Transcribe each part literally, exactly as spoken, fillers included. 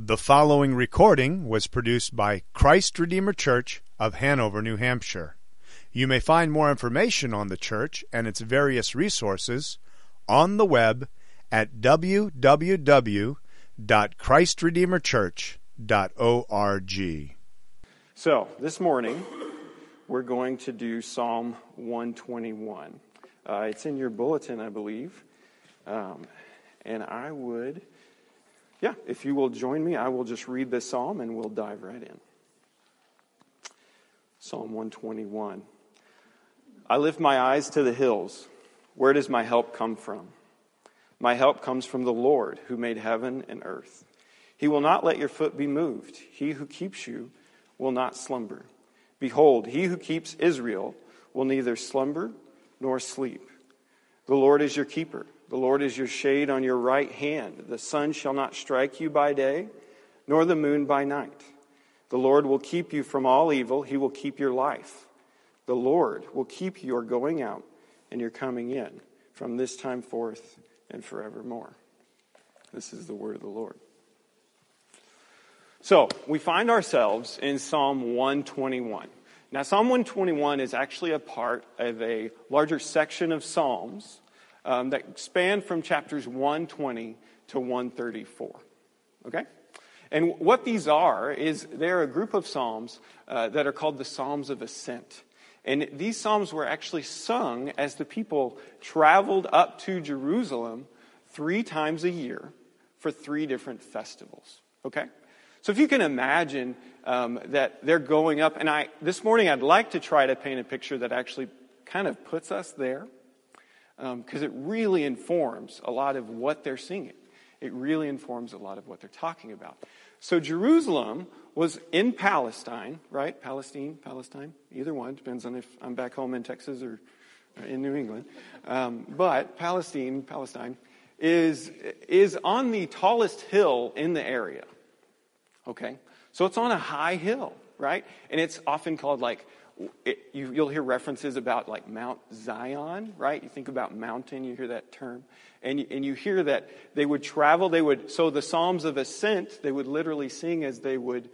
The following recording was produced by Christ Redeemer Church of Hanover, New Hampshire. You may find more information on the church and its various resources on the web at w w w dot christ redeemer church dot org. So, this morning, we're going to do Psalm one twenty-one. Uh, it's in your bulletin, I believe. Um, and I would, yeah, if you will join me, I will just read this psalm and we'll dive right in. Psalm one twenty-one. I lift my eyes to the hills. Where does my help come from? My help comes from the Lord, who made heaven and earth. He will not let your foot be moved. He who keeps you will not slumber. Behold, he who keeps Israel will neither slumber nor sleep. The Lord is your keeper. The Lord is your shade on your right hand. The sun shall not strike you by day, nor the moon by night. The Lord will keep you from all evil. He will keep your life. The Lord will keep your going out and your coming in from this time forth and forevermore. This is the word of the Lord. So, we find ourselves in Psalm one twenty-one. Now, Psalm one twenty-one is actually a part of a larger section of Psalms um, that span from chapters one twenty to one thirty-four. Okay? And what these are is they're a group of Psalms uh, that are called the Psalms of Ascent. And these Psalms were actually sung as the people traveled up to Jerusalem three times a year for three different festivals. Okay? So if you can imagine um, that they're going up, and I this morning I'd like to try to paint a picture that actually kind of puts us there, because um, it really informs a lot of what they're singing. It really informs a lot of what they're talking about. So Jerusalem was in Palestine, right? Palestine, Palestine, either one. Depends on if I'm back home in Texas or in New England. Um, but Palestine, Palestine, is is on the tallest hill in the area. Okay, so it's on a high hill, right? And it's often called like, it, you, you'll hear references about like Mount Zion, right? You think about mountain, you hear that term. And you, and you hear that they would travel, they would, so the Psalms of Ascent, they would literally sing as they would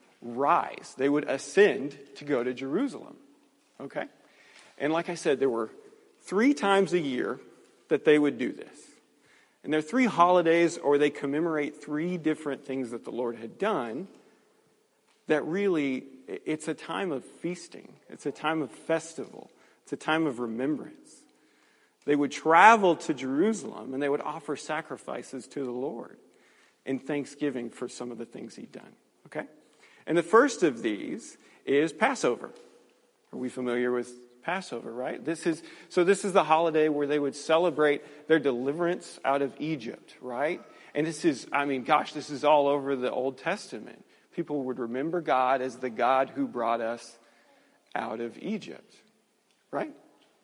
rise. They would ascend to go to Jerusalem, okay? And like I said, there were three times a year that they would do this. And there are three holidays, or they commemorate three different things that the Lord had done that really, it's a time of feasting. It's a time of festival. It's a time of remembrance. They would travel to Jerusalem and they would offer sacrifices to the Lord in thanksgiving for some of the things he'd done. Okay? And the first of these is Passover. Are we familiar with Passover, right? This is so this is the holiday where they would celebrate their deliverance out of Egypt, right? And this is, I mean, gosh, this is all over the Old Testament. People would remember God as the God who brought us out of Egypt, right?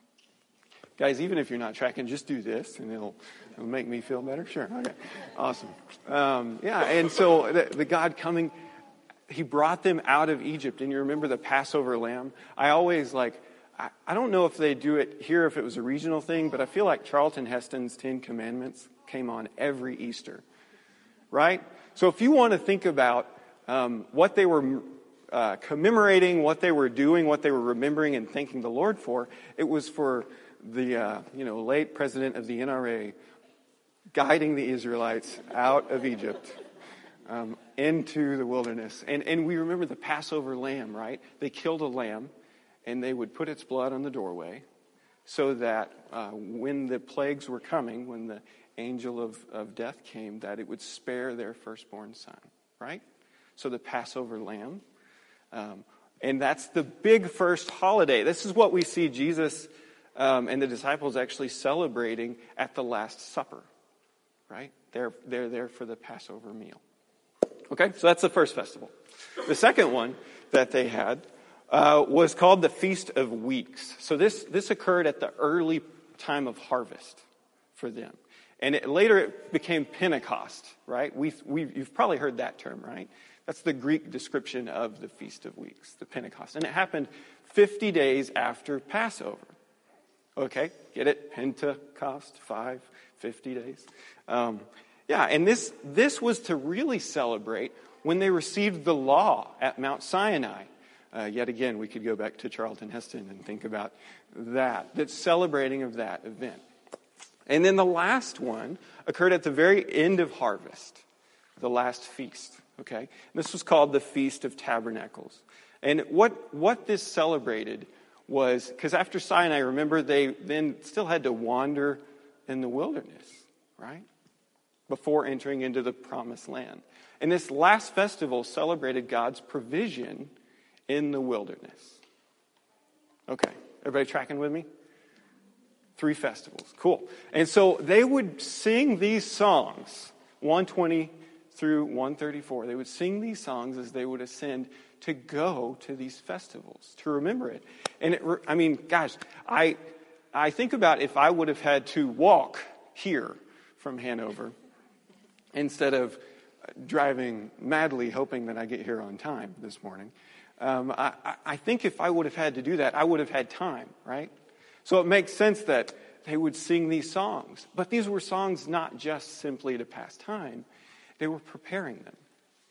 Guys, even if you're not tracking, just do this and it'll, it'll make me feel better. Sure, okay, awesome. Um, yeah, and so the, the God coming, he brought them out of Egypt. And you remember the Passover lamb? I always like, I don't know if they do it here, if it was a regional thing, but I feel like Charlton Heston's Ten Commandments came on every Easter, right? So if you want to think about um, what they were uh, commemorating, what they were doing, what they were remembering and thanking the Lord for, it was for the uh, you know late president of the N R A guiding the Israelites out of Egypt um, into the wilderness. And, and we remember the Passover lamb, right? They killed a lamb. And they would put its blood on the doorway so that uh, when the plagues were coming, when the angel of, of death came, that it would spare their firstborn son, right? So the Passover lamb. Um, and that's the big first holiday. This is what we see Jesus um, and the disciples actually celebrating at the Last Supper, right? They're, they're there for the Passover meal. Okay, so that's the first festival. The second one that they had Uh, was called the Feast of Weeks. So this this occurred at the early time of harvest for them. And it, later it became Pentecost, right? We we You've probably heard that term, right? That's the Greek description of the Feast of Weeks, the Pentecost. And it happened fifty days after Passover. Okay, get it? Pentecost, five, fifty days. Um, Yeah, and this, this was to really celebrate when they received the law at Mount Sinai. Uh, yet again, we could go back to Charlton Heston and think about that, that celebrating of that event. And then the last one occurred at the very end of harvest, the last feast, okay? This was called the Feast of Tabernacles. And what, what this celebrated was, because after Sinai, remember, they then still had to wander in the wilderness, right? Before entering into the promised land. And this last festival celebrated God's provision in the wilderness. Okay, everybody tracking with me? Three festivals, cool. And so they would sing these songs, one twenty through one thirty-four. They would sing these songs as they would ascend to go to these festivals, to remember it. And it, I mean, gosh, I I think about if I would have had to walk here from Hanover instead of driving madly hoping that I get here on time this morning. Um, I, I think if I would have had to do that, I would have had time, right? So it makes sense that they would sing these songs. But these were songs not just simply to pass time. They were preparing them.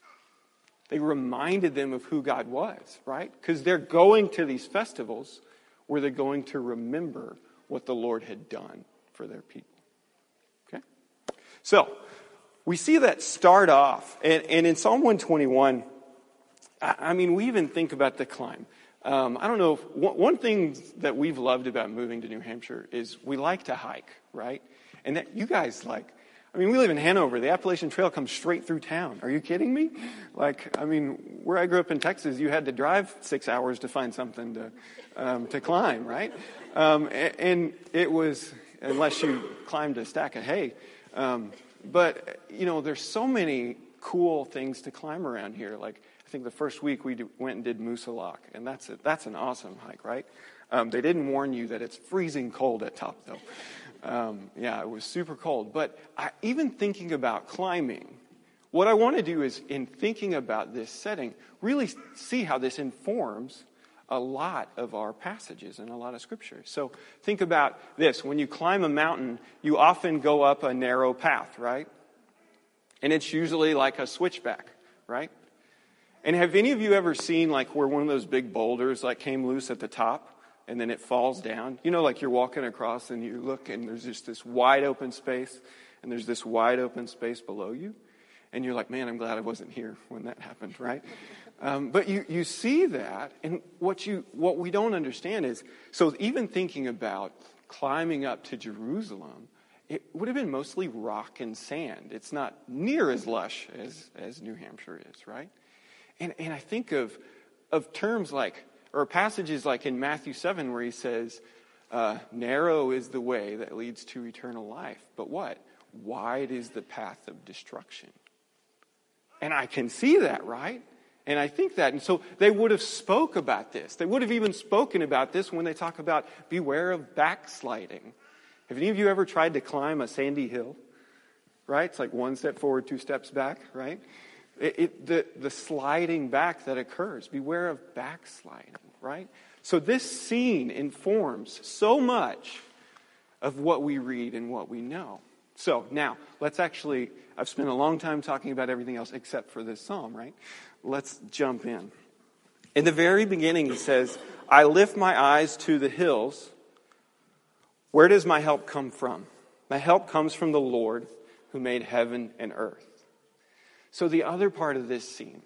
They reminded them of who God was, right? Because they're going to these festivals where they're going to remember what the Lord had done for their people. Okay? So, we see that start off. And, and in Psalm one twenty-one, I, I mean, we even think about the climb. Um, I don't know, if, one, one thing that we've loved about moving to New Hampshire is we like to hike, right? And that you guys like, I mean, we live in Hanover. The Appalachian Trail comes straight through town. Are you kidding me? Like, I mean, where I grew up in Texas, you had to drive six hours to find something to um, to climb, right? Um, and, and it was, unless you climbed a stack of hay. Um, but, you know, there's so many cool things to climb around here. Like, I think the first week we do, went and did Moosalok, and that's a, that's an awesome hike, right? Um, they didn't warn you that it's freezing cold at top, though. Um, yeah, it was super cold. But I, even thinking about climbing, what I want to do is, in thinking about this setting, really see how this informs a lot of our passages and a lot of scripture. So think about this. When you climb a mountain, you often go up a narrow path, right? And it's usually like a switchback, right? And have any of you ever seen like where one of those big boulders like came loose at the top? And then it falls down. You know, like you're walking across and you look and there's just this wide open space. And there's this wide open space below you. And you're like, man, I'm glad I wasn't here when that happened, right? Um, but you, you see that. And what you what we don't understand is, so even thinking about climbing up to Jerusalem, it would have been mostly rock and sand. It's not near as lush as, as New Hampshire is, right? And and I think of of terms like, or passages like in Matthew seven where he says, uh, narrow is the way that leads to eternal life. But what? Wide is the path of destruction. And I can see that, right? And I think that. And so they would have spoke about this. They would have even spoken about this when they talk about beware of backsliding. Have any of you ever tried to climb a sandy hill? Right? It's like one step forward, two steps back, right? It, it, the, the sliding back that occurs. Beware of backsliding, right? So this scene informs so much of what we read and what we know. So now, let's actually, I've spent a long time talking about everything else except for this psalm, right? Let's jump in. In the very beginning, he says, I lift my eyes to the hills. Where does my help come from? My help comes from the Lord who made heaven and earth. So the other part of this scene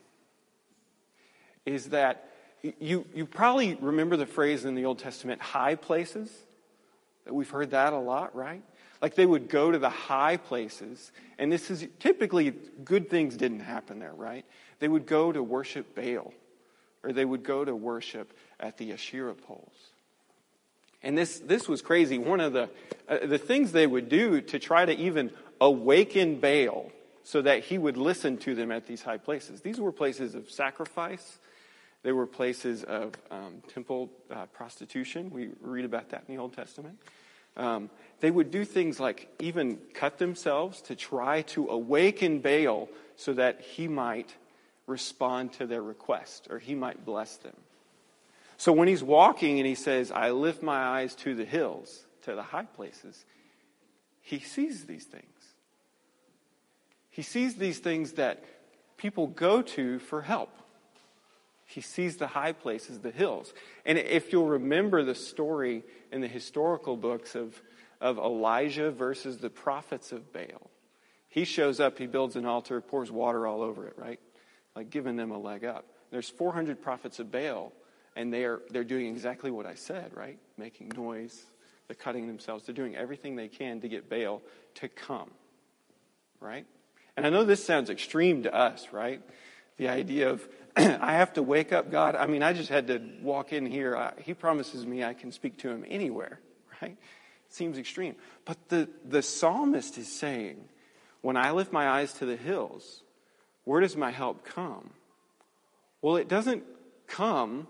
is that you, you probably remember the phrase in the Old Testament, high places. We've heard that a lot, right? Like they would go to the high places, and this is typically good things didn't happen there, right? They would go to worship Baal, or they would go to worship at the Asherah poles. And this this was crazy. One of the uh, the things they would do to try to even awaken Baal so that he would listen to them at these high places. These were places of sacrifice. They were places of um, temple uh, prostitution. We read about that in the Old Testament. Um, they would do things like even cut themselves to try to awaken Baal so that he might respond to their request or he might bless them. So when he's walking and he says, I lift my eyes to the hills, to the high places, he sees these things. He sees these things that people go to for help. He sees the high places, the hills. And if you'll remember the story in the historical books of, of Elijah versus the prophets of Baal, he shows up, he builds an altar, pours water all over it, right? Like giving them a leg up. There's four hundred prophets of Baal, and they're they're doing exactly what I said, right? Making noise, they're cutting themselves, they're doing everything they can to get Baal to come, right? And I know this sounds extreme to us, right? The idea of, I have to wake up God. I mean, I just had to walk in here. I, he promises me I can speak to him anywhere, right? It seems extreme. But the, the psalmist is saying, when I lift my eyes to the hills, where does my help come? Well, it doesn't come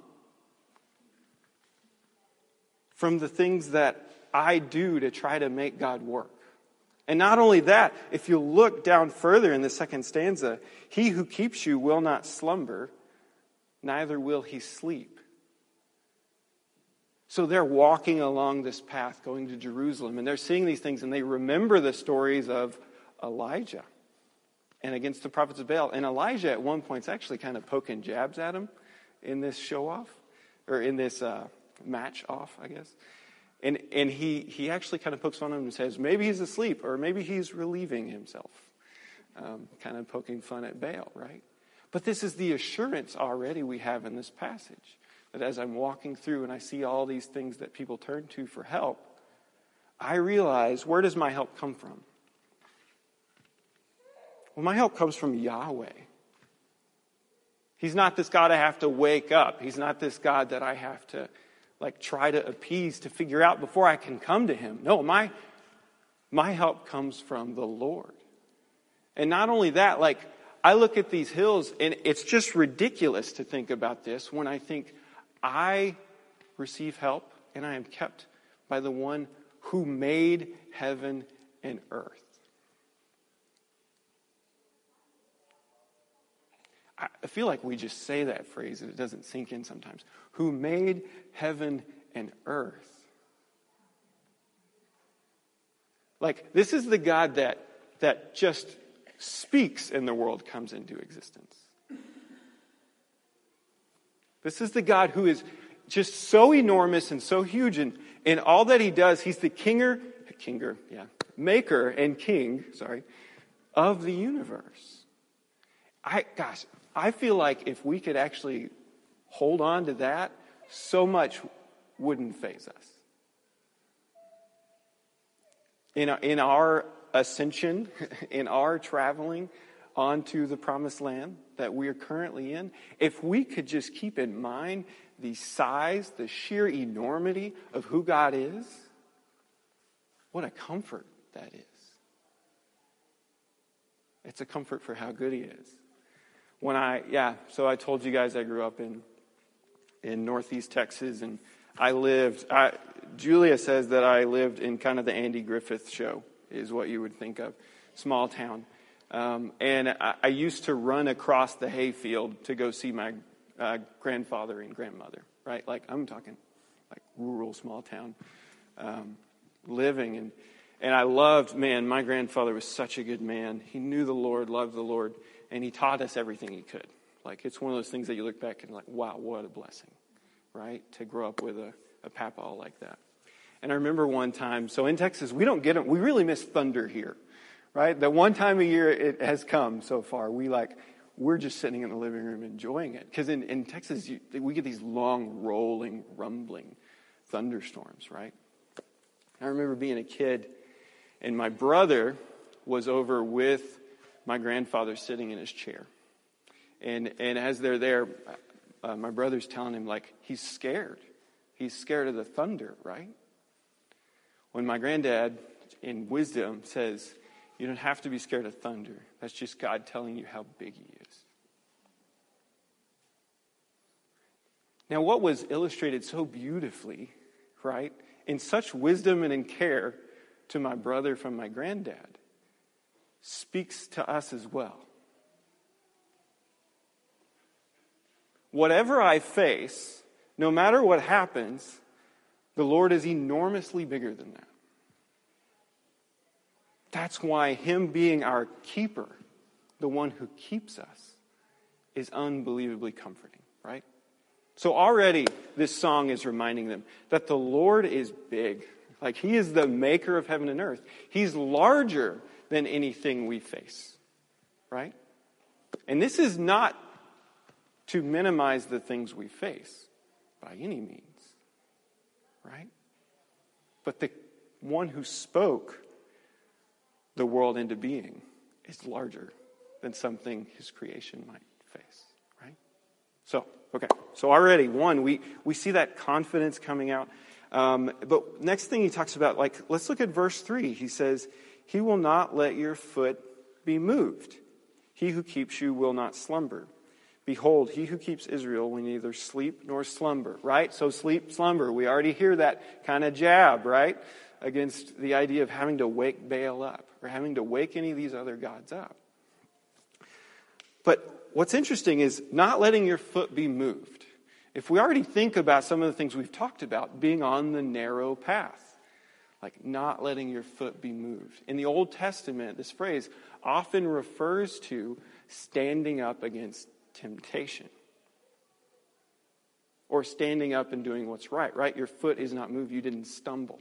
from the things that I do to try to make God work. And not only that, if you look down further in the second stanza, he who keeps you will not slumber, neither will he sleep. So they're walking along this path going to Jerusalem, and they're seeing these things, and they remember the stories of Elijah and against the prophets of Baal. And Elijah at one point is actually kind of poking jabs at him in this show-off, or in this uh, match-off, I guess. And and he, he actually kind of pokes fun at him and says, maybe he's asleep, or maybe he's relieving himself. Um, kind of poking fun at Baal, right? But this is the assurance already we have in this passage. That as I'm walking through and I see all these things that people turn to for help, I realize, where does my help come from? Well, my help comes from Yahweh. He's not this God I have to wake up. He's not this God that I have to like try to appease, to figure out before I can come to him. No, my, my help comes from the Lord. And not only that, like I look at these hills and it's just ridiculous to think about this when I think I receive help and I am kept by the one who made heaven and earth. I feel like we just say that phrase and it doesn't sink in sometimes. Who made heaven and earth. Like, this is the God that, that just speaks and the world comes into existence. This is the God who is just so enormous and so huge. And in all that he does, he's the kinger, kinger, yeah, maker and king, sorry, of the universe. I, gosh, I feel like if we could actually hold on to that, so much wouldn't faze us. In our, in our ascension, in our traveling onto the promised land that we are currently in, if we could just keep in mind the size, the sheer enormity of who God is, what a comfort that is. It's a comfort for how good he is. When I, yeah, so I told you guys I grew up in in Northeast Texas, and I lived, I, Julia says that I lived in kind of the Andy Griffith show, is what you would think of, small town. Um, and I, I used to run across the hayfield to go see my uh, grandfather and grandmother, right? Like, I'm talking like rural, small town um, living. And, and I loved, man, my grandfather was such a good man. He knew the Lord, loved the Lord. And he taught us everything he could. Like, it's one of those things that you look back and like, wow, what a blessing, right? To grow up with a, a papaw like that. And I remember one time, so in Texas, we don't get it. We really miss thunder here, right? The one time a year it has come so far, we like, we're just sitting in the living room enjoying it. Because in, in Texas, you, we get these long, rolling, rumbling thunderstorms, right? I remember being a kid, and my brother was over with my grandfather sitting in his chair. And and as they're there, uh, my brother's telling him, like, he's scared. He's scared of the thunder, right? When my granddad, in wisdom, says, you don't have to be scared of thunder. That's just God telling you how big he is. Now, what was illustrated so beautifully, right, in such wisdom and in care to my brother from my granddad, speaks to us as well. Whatever I face, no matter what happens, the Lord is enormously bigger than that. That's why him being our keeper, the one who keeps us, is unbelievably comforting, right? So already this song is reminding them that the Lord is big. Like, he is the maker of heaven and earth. He's larger than anything we face, right? And this is not to minimize the things we face by any means, right? But the one who spoke the world into being is larger than something his creation might face, right? So, okay. So already, one, we, we see that confidence coming out. Um, but next thing he talks about, like, let's look at verse three. He says, he will not let your foot be moved. He who keeps you will not slumber. Behold, he who keeps Israel will neither sleep nor slumber, right? So sleep, slumber. We already hear that kind of jab, right? Against the idea of having to wake Baal up or having to wake any of these other gods up. But what's interesting is not letting your foot be moved. If we already think about some of the things we've talked about, being on the narrow path, like not letting your foot be moved. In the Old Testament, this phrase often refers to standing up against temptation. Or standing up and doing what's right, right? Your foot is not moved, you didn't stumble.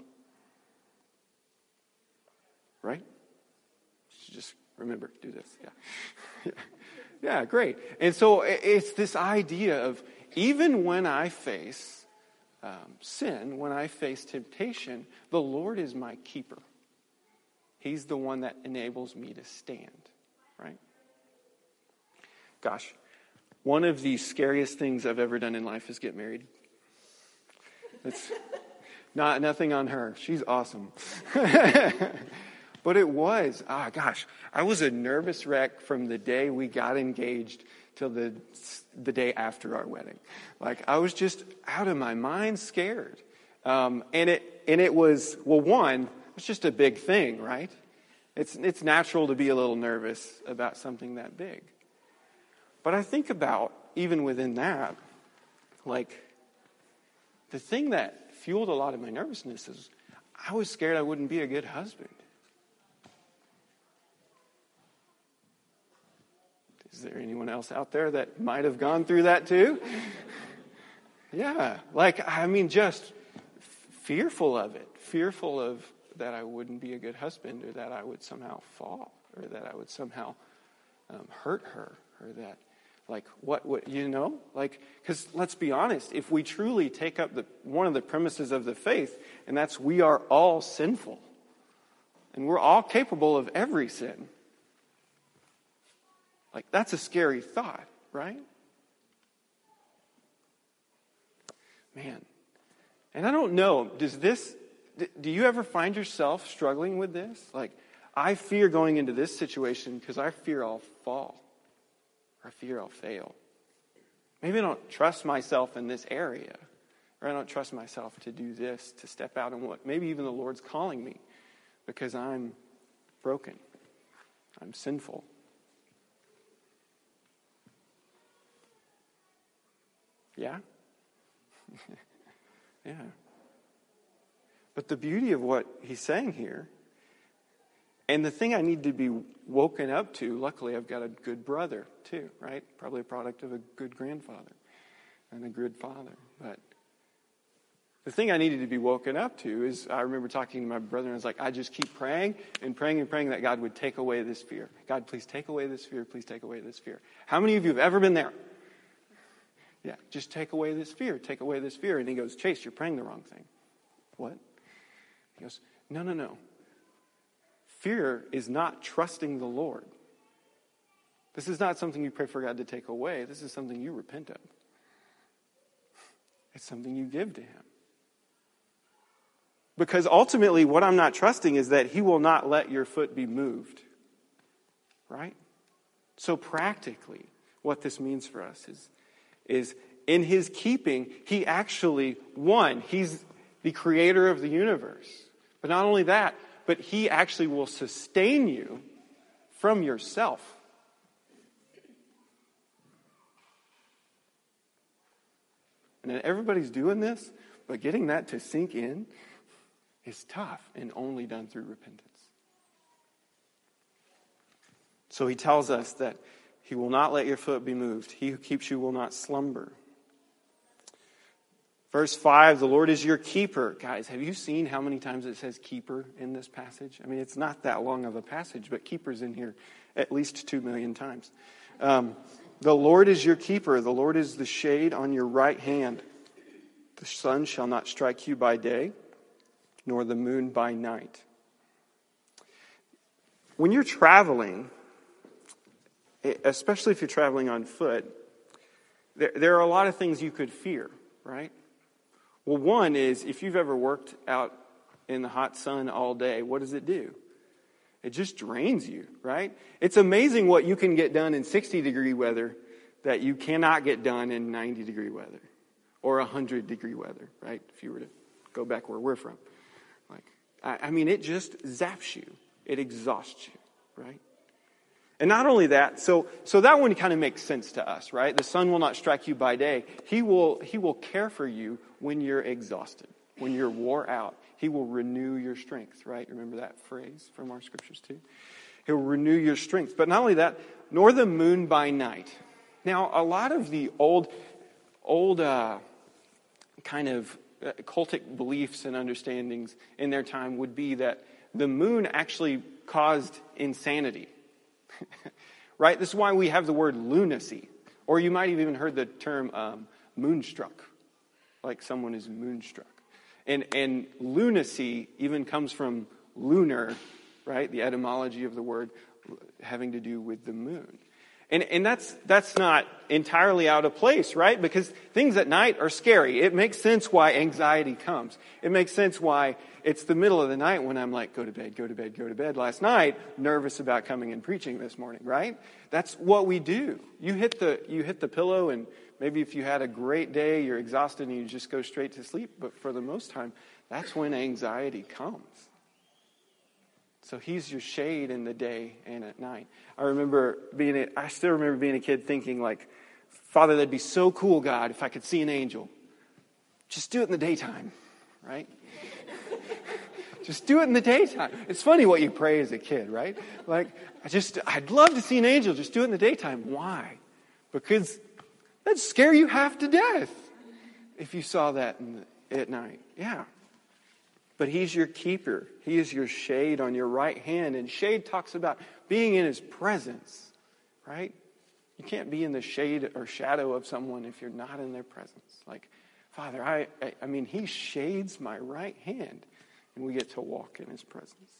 Right? Just remember, do this. Yeah. yeah. Yeah, great. And so it's this idea of even when I face um, sin, when I face temptation, the Lord is my keeper. He's the one that enables me to stand, right? Gosh, one of the scariest things I've ever done in life is get married. It's not nothing on her. She's awesome. But it was, ah, gosh, I was a nervous wreck from the day we got engaged till the the day after our wedding. Like, I was just out of my mind scared. Um, and it and it was, well, one, it's just a big thing, right? It's it's natural to be a little nervous about something that big. But I think about, even within that, like, the thing that fueled a lot of my nervousness is I was scared I wouldn't be a good husband. Is there anyone else out there that might have gone through that too? Yeah, like, I mean, just fearful of it. Fearful of that I wouldn't be a good husband, or that I would somehow fall, or that I would somehow um, hurt her, or that, like, what, what, you know? Like, because let's be honest, if we truly take up the one of the premises of the faith, and that's we are all sinful, and we're all capable of every sin. Like, that's a scary thought, right? Man. And I don't know, does this, do you ever find yourself struggling with this? Like, I fear going into this situation because I fear I'll fall. Or I fear I'll fail. Maybe I don't trust myself in this area. Or I don't trust myself to do this, to step out in what maybe even the Lord's calling me. Because I'm broken. I'm sinful. Yeah? Yeah. But the beauty of what he's saying here, and the thing I need to be woken up to, luckily I've got a good brother too, right? Probably a product of a good grandfather and a good father. But the thing I needed to be woken up to is, I remember talking to my brother, and I was like, I just keep praying and praying and praying that God would take away this fear. God, please take away this fear. Please take away this fear. How many of you have ever been there? Yeah, just take away this fear, take away this fear. And he goes, Chase, you're praying the wrong thing. What? He goes, no, no, no. Fear is not trusting the Lord. This is not something you pray for God to take away. This is something you repent of. It's something you give to him. Because ultimately what I'm not trusting is that he will not let your foot be moved. Right? So practically, what this means for us is is in his keeping, he actually, one, he's the creator of the universe. But not only that, but he actually will sustain you from yourself. And everybody's doing this, but getting that to sink in is tough and only done through repentance. So he tells us that he will not let your foot be moved. He who keeps you will not slumber. Verse five, the Lord is your keeper. Guys, have you seen how many times it says keeper in this passage? I mean, it's not that long of a passage, but keeper's in here at least two million times. Um, the Lord is your keeper. The Lord is the shade on your right hand. The sun shall not strike you by day, nor the moon by night. When you're traveling, especially if you're traveling on foot, there, there are a lot of things you could fear, right? Well, one is, if you've ever worked out in the hot sun all day, what does it do? It just drains you, right? It's amazing what you can get done in sixty degree weather that you cannot get done in ninety degree weather or one hundred degree weather, right? If you were to go back where we're from. Like, I, I mean, it just zaps you. It exhausts you, right? And not only that, so so that one kind of makes sense to us, right? The sun will not strike you by day. He will he will care for you when you're exhausted, when you're wore out. He will renew your strength, right? Remember that phrase from our scriptures too? He'll renew your strength. But not only that, nor the moon by night. Now, a lot of the old, old uh, kind of cultic beliefs and understandings in their time would be that the moon actually caused insanity. Right? This is why we have the word lunacy. Or you might have even heard the term um, moonstruck. Like someone is moonstruck. And, and lunacy even comes from lunar, right? The etymology of the word having to do with the moon. And, and that's, that's not entirely out of place, right? Because things at night are scary. It makes sense why anxiety comes. It makes sense why it's the middle of the night when I'm like, go to bed, go to bed, go to bed. Last night, nervous about coming and preaching this morning, right? That's what we do. You hit the, you hit the pillow, and maybe if you had a great day, you're exhausted and you just go straight to sleep. But for the most time, that's when anxiety comes. So he's your shade in the day and at night. I remember being, a, I still remember being a kid thinking like, Father, that'd be so cool, God, if I could see an angel. Just do it in the daytime, right? Just do it in the daytime. It's funny what you pray as a kid, right? Like, I just, I'd love to see an angel. Just do it in the daytime. Why? Because that'd scare you half to death if you saw that in the, at night. Yeah. But he's your keeper. He is your shade on your right hand. And shade talks about being in his presence, right? You can't be in the shade or shadow of someone if you're not in their presence. Like, Father, I, I, I mean, he shades my right hand. And we get to walk in his presence.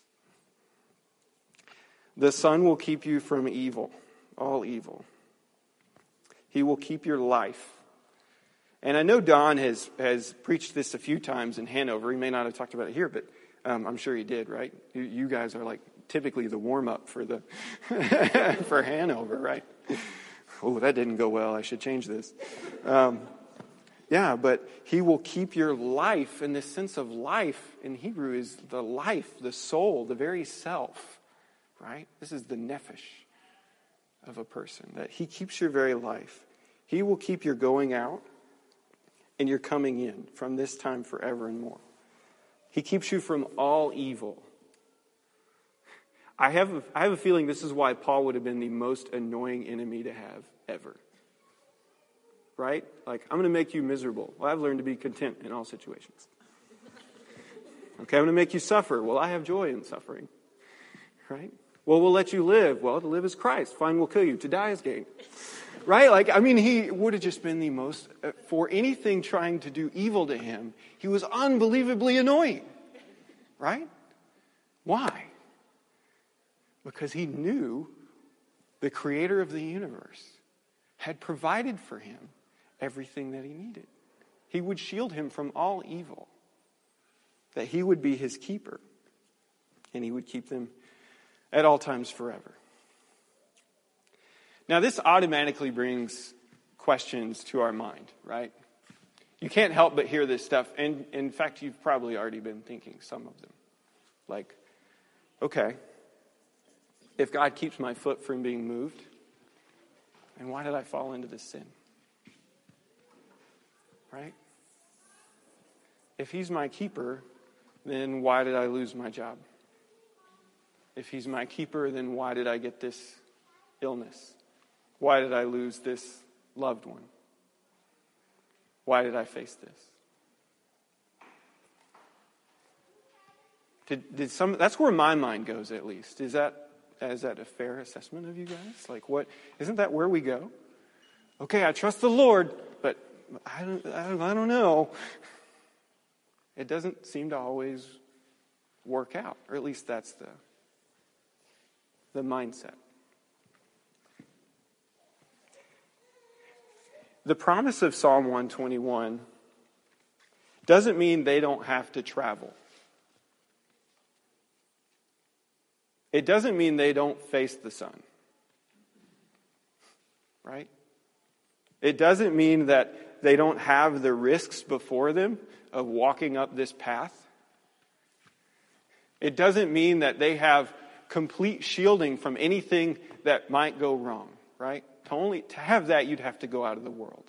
The sun will keep you from evil, all evil. He will keep your life. And I know Don has, has preached this a few times in Hanover. He may not have talked about it here, but um, I'm sure he did, right? You, you guys are like typically the warm-up for the for Hanover, right? Oh, that didn't go well. I should change this. Um, yeah, but he will keep your life, and this sense of life in Hebrew is the life, the soul, the very self, right? This is the nephesh of a person, that he keeps your very life. He will keep your going out and your coming in from this time forever and more. He keeps you from all evil. I have a, I have a feeling this is why Paul would have been the most annoying enemy to have ever. Right? Like, I'm going to make you miserable. Well, I've learned to be content in all situations. Okay, I'm going to make you suffer. Well, I have joy in suffering. Right? Well, we'll let you live. Well, to live is Christ. Fine, we'll kill you. To die is gain. Right? Like, I mean, he would have just been the most, uh, for anything trying to do evil to him, he was unbelievably annoying. Right? Why? Because he knew the creator of the universe had provided for him everything that he needed. He would shield him from all evil. That he would be his keeper. And he would keep them at all times forever. Now, this automatically brings questions to our mind, right? You can't help but hear this stuff. And in fact, you've probably already been thinking some of them. Like, okay, if God keeps my foot from being moved, then why did I fall into this sin? Right? If he's my keeper, then why did I lose my job? If he's my keeper, then why did I get this illness? Why did I lose this loved one? Why did I face this? Did, did some? That's where my mind goes, at least. Is that is that a fair assessment of you guys? Like, what? Isn't that where we go? Okay, I trust the Lord, but I don't. I don't, I don't know. It doesn't seem to always work out, or at least that's the the mindset. The promise of Psalm one twenty-one doesn't mean they don't have to travel. It doesn't mean they don't face the sun. Right? It doesn't mean that they don't have the risks before them of walking up this path. It doesn't mean that they have complete shielding from anything that might go wrong, right? To only to have that, you'd have to go out of the world.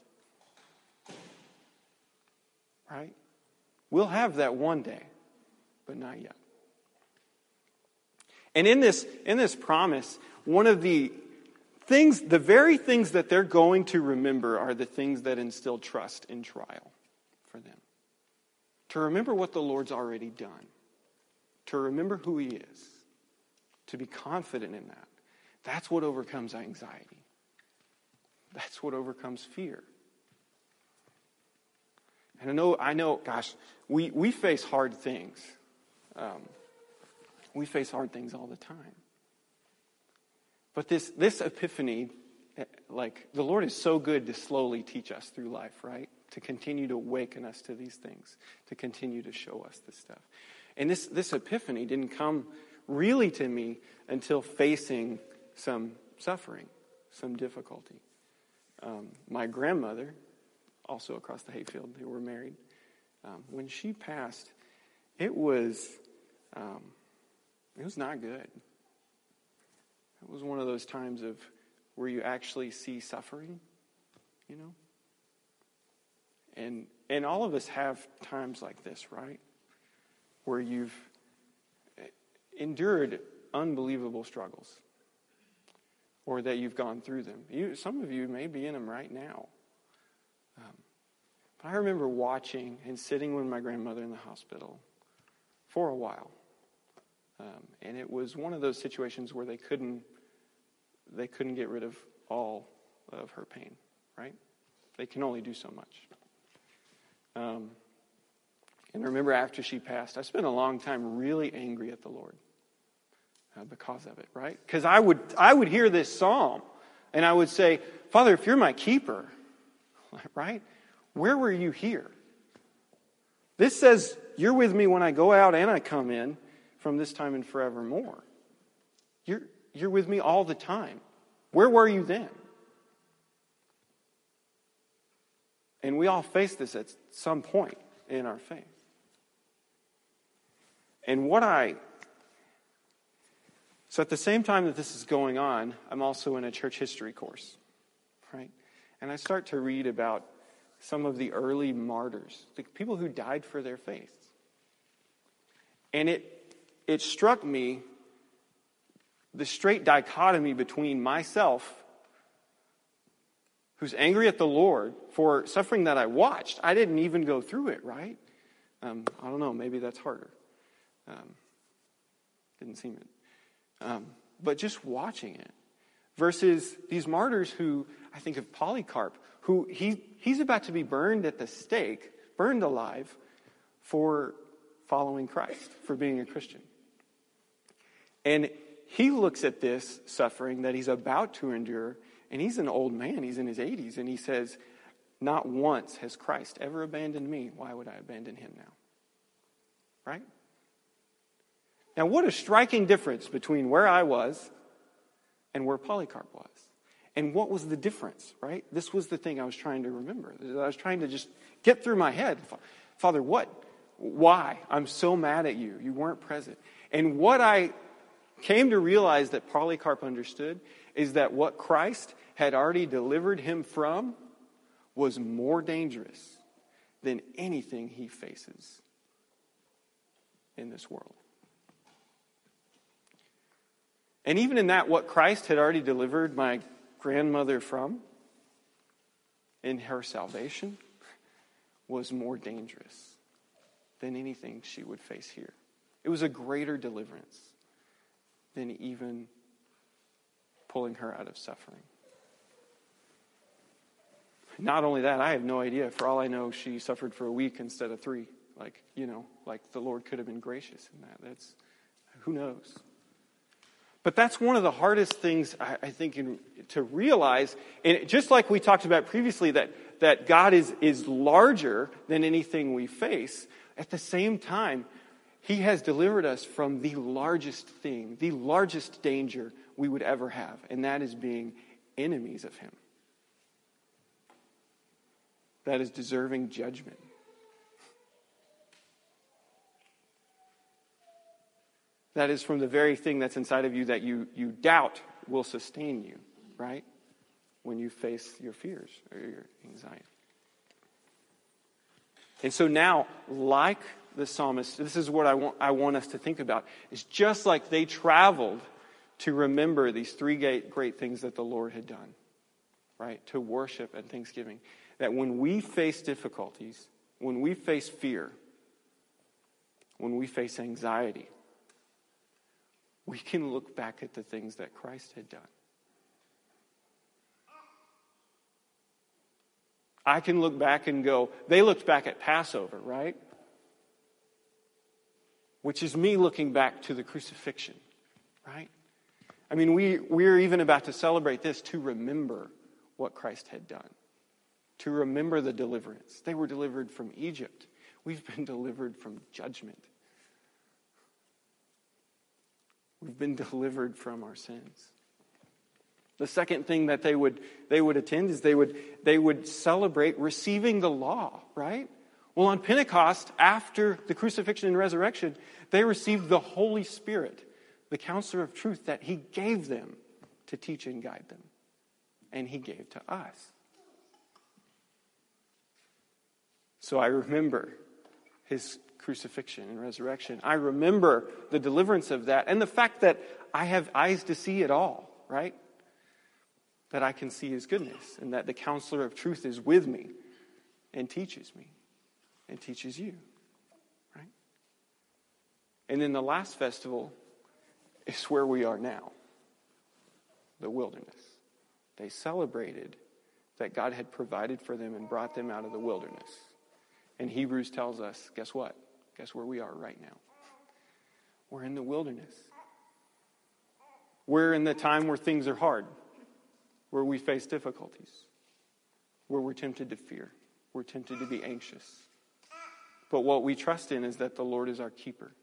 Right? We'll have that one day, but not yet. And in this, in this promise, one of the things, the very things that they're going to remember are the things that instill trust in trial for them. To remember what the Lord's already done. To remember who He is. To be confident in that. That's what overcomes anxiety. That's what overcomes fear. And I know, I know, gosh, we, we face hard things. Um, we face hard things all the time. But this, this epiphany, like, the Lord is so good to slowly teach us through life, right? To continue to awaken us to these things. To continue to show us this stuff. And this, this epiphany didn't come really to me until facing some suffering, some difficulty. Um, my grandmother, also across the hayfield, who were married, um, when she passed, it was, um, it was not good. It was one of those times of where you actually see suffering, you know? And and all of us have times like this, right? Where you've endured unbelievable struggles. Or that you've gone through them. You, some of you may be in them right now. Um, but I remember watching and sitting with my grandmother in the hospital for a while. Um, and it was one of those situations where they couldn't they couldn't get rid of all of her pain, right? They can only do so much. Um, and I remember after she passed, I spent a long time really angry at the Lord uh, because of it, right? Because I would I would hear this psalm, and I would say, Father, if you're my keeper, right? Where were you here? This says you're with me when I go out and I come in from this time and forevermore. You're, you're with me all the time. Where were you then? And we all face this at some point in our faith. And what I... So at the same time that this is going on, I'm also in a church history course, right? And I start to read about some of the early martyrs, the people who died for their faith. And it it struck me the straight dichotomy between myself, who's angry at the Lord for suffering that I watched. I didn't even go through it, right? Um, I don't know, maybe that's harder. Um, didn't seem it. Um, but just watching it. Versus these martyrs who, I think of Polycarp, who he he's about to be burned at the stake, burned alive for following Christ, for being a Christian. And he looks at this suffering that he's about to endure, and he's an old man, he's in his eighties, and he says, not once has Christ ever abandoned me. Why would I abandon him now? Right? Now, what a striking difference between where I was and where Polycarp was. And what was the difference, right? This was the thing I was trying to remember. I was trying to just get through my head. Father, what? Why? I'm so mad at you. You weren't present. And what I came to realize that Polycarp understood is that what Christ had already delivered him from was more dangerous than anything he faces in this world. And even in that, what Christ had already delivered my grandmother from in her salvation was more dangerous than anything she would face here. It was a greater deliverance than even pulling her out of suffering. Not only that, I have no idea. For all I know, she suffered for a week instead of three. Like, you know, like the Lord could have been gracious in that. That's, who knows? But that's one of the hardest things, I, I think, in, to realize. And just like we talked about previously, that, that God is, is larger than anything we face, at the same time, He has delivered us from the largest thing, the largest danger we would ever have, and that is being enemies of Him. That is deserving judgment. That is from the very thing that's inside of you that you, you doubt will sustain you, right? When you face your fears or your anxiety. And so now, like the psalmist, this is what I want, I want us to think about. It's just like they traveled to remember these three great, great things that the Lord had done, right? To worship and thanksgiving. That when we face difficulties, when we face fear, when we face anxiety, we can look back at the things that Christ had done. I can look back and go, they looked back at Passover, right? Which is me looking back to the crucifixion, right? I mean, we, we're even about to celebrate this to remember what Christ had done. To remember the deliverance. They were delivered from Egypt. We've been delivered from judgment. We've been delivered from our sins. The second thing that they would they would attend is they would they would celebrate receiving the law, right? Well, on Pentecost, after the crucifixion and resurrection, they received the Holy Spirit, the counselor of truth that He gave them to teach and guide them. And He gave to us. So I remember His crucifixion and resurrection. I remember the deliverance of that and the fact that I have eyes to see it all, right? That I can see His goodness and that the counselor of truth is with me and teaches me and teaches you, right? And then the last festival is where we are now, the wilderness. They celebrated that God had provided for them and brought them out of the wilderness. And Hebrews tells us, guess what? Guess where we are right now? We're in the wilderness. We're in the time where things are hard, where we face difficulties, where we're tempted to fear, we're tempted to be anxious. But what we trust in is that the Lord is our keeper.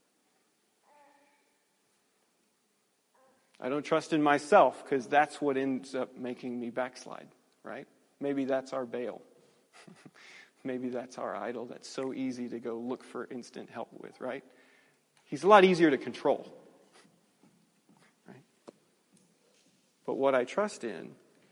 I don't trust in myself because that's what ends up making me backslide, right? Maybe that's our Baal. Maybe that's our idol that's so easy to go look for instant help with, right? He's a lot easier to control. Right? But what I trust in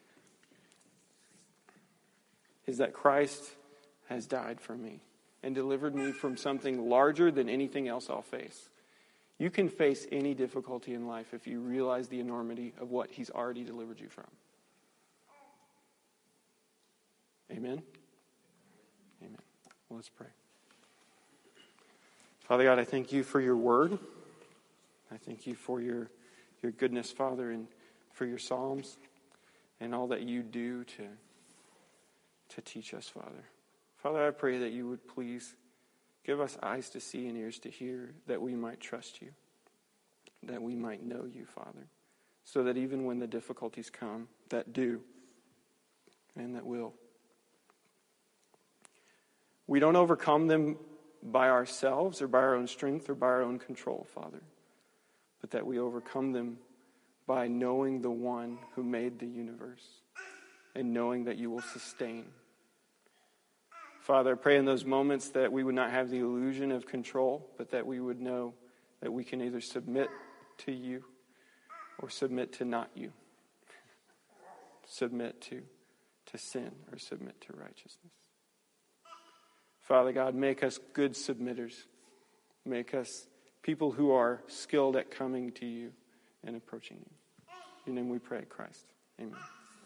is that Christ has died for me and delivered me from something larger than anything else I'll face. You can face any difficulty in life if you realize the enormity of what He's already delivered you from. Amen? Amen. Well, let's pray. Father God, I thank You for Your word. I thank You for your, your goodness, Father, and for Your psalms and all that You do to, to teach us, Father. Father, I pray that You would please give us eyes to see and ears to hear, that we might trust You, that we might know You, Father, so that even when the difficulties come, that do, and that will, we don't overcome them by ourselves or by our own strength or by our own control, Father, but that we overcome them by knowing the one who made the universe and knowing that You will sustain. Father, I pray in those moments that we would not have the illusion of control, but that we would know that we can either submit to You or submit to not You. Submit to, to sin or submit to righteousness. Father God, make us good submitters. Make us people who are skilled at coming to You and approaching you. In your name we pray, Christ. Amen.